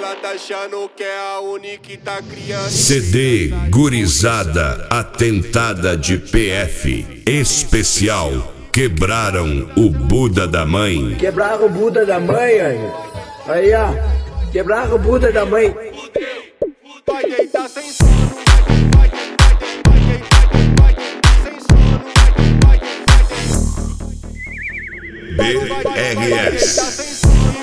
Ela tá achando que é a única que tá criando. CD Gurizada Atentada de PF Especial. Quebraram o Buda da mãe. Quebraram o Buda da mãe, aí ó. Quebraram o Buda da mãe. Vai deitar sem sono. BRS.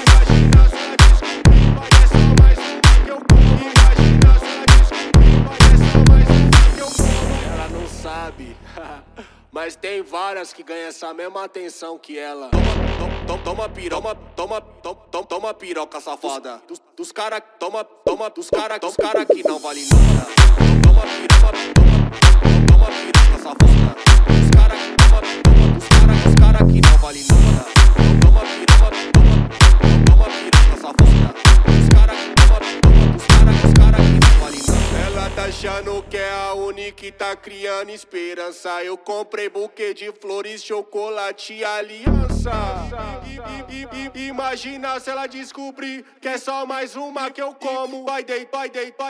Ela não sabe, mas tem várias que ganham essa mesma atenção que ela. Toma piroca, toma piroca, safada. Dos cara, toma dos cara que não vale nada. Toma piroca, safada. Dos cara que não vale nada. Toma piroca, safada. Dos cara que não vale nada. Ela tá achando que é a única que tá criando esperança. Eu comprei buquê de flores, chocolate e aliança. Imagina se ela descobrir que é só mais uma que eu como. Vai deitar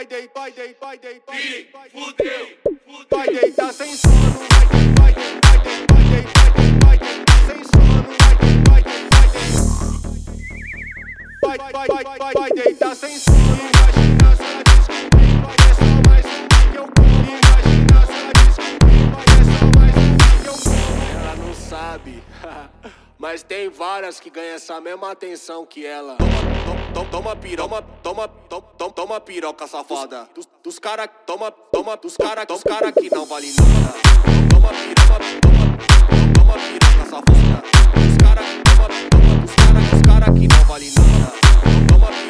sem sono. Vai deitar sem sono. Vai deitar sem sono. Imagina se ela descobrir que é só mais uma que eu como. Imagina se ela descobrir que é só mais uma que eu como. Ela não sabe, mas tem várias que ganham essa mesma atenção que ela. Toma piroca, safada. Dos cara, toma dos cara que não vale nada. Toma piroca, safada. Dos cara que não vale nada. Toma piroca.